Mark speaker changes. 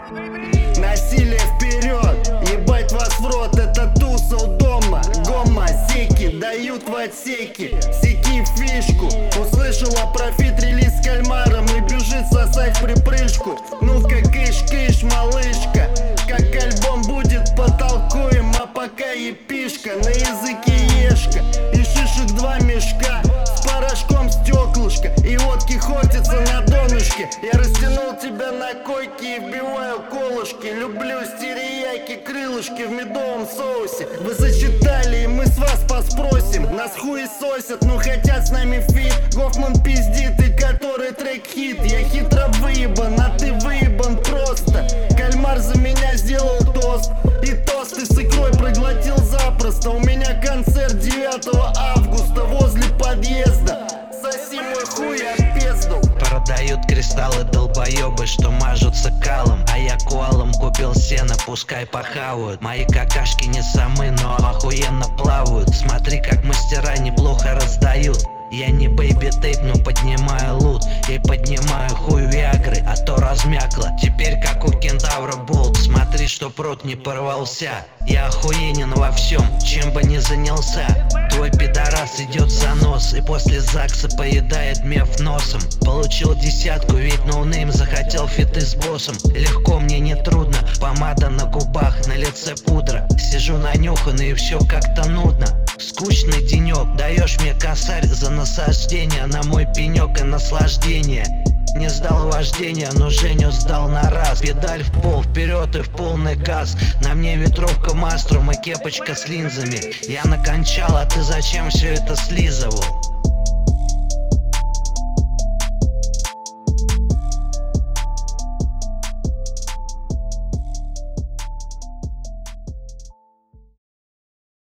Speaker 1: Насилие вперед, ебать вас в рот, это туса у дома. Гомосеки дают в отсеки, секи фишку. Услышала про фит-релиз с кальмаром и бежит сосать в припрыжку. Ну-ка кыш-кыш, малышка, как альбом будет, потолкуем, а пока епишка. На языке ешка и шишек 2 мешка, с порошком стеклышко и водки хортится на донышке. Я растянул тебя на койке и вбиваю колышки. Люблю стерияки, крылышки в медовом соусе. Вы зачитали, и мы с вас поспросим. Нас хуесосят, но хотят с нами фит. Гофман пиздит, и который трек хит. Я хитро выебан, а ты выебан просто. Кальмар за меня сделал тост, и тосты с икрой проглотил запросто. У меня концерт 9 августа возле подъезда. Соси мой хуй, я пизду.
Speaker 2: Продают кристаллы долбоебы, что мажутся калом. А я коалом купил сено, пускай похавают. Мои какашки не самы, но охуенно плавают. Смотри, как мастера неплохо раздают. Я не бэйби тейп, но поднимаю лут и поднимаю хуй виагры, а то размякла. Теперь как у кентавра болт, смотри, чтоб рот не порвался. Я охуенен во всем, чем бы ни занялся. Твой пидорас идет за нос и после ЗАГСа поедает меф носом. Получил 10, ведь ноунейм захотел фиты с боссом. Легко, мне не трудно, помада на губах, на лице пудра. Сижу нанюханный и все как-то нудно. Скучный денек, даешь мне косарь за насаждение на мой пенек и наслаждение. Не сдал вождение, но Женю сдал на раз. Педаль в пол, вперед и в полный газ. На мне ветровка маструм и кепочка с линзами. Я накончал, а ты зачем все это слизывал?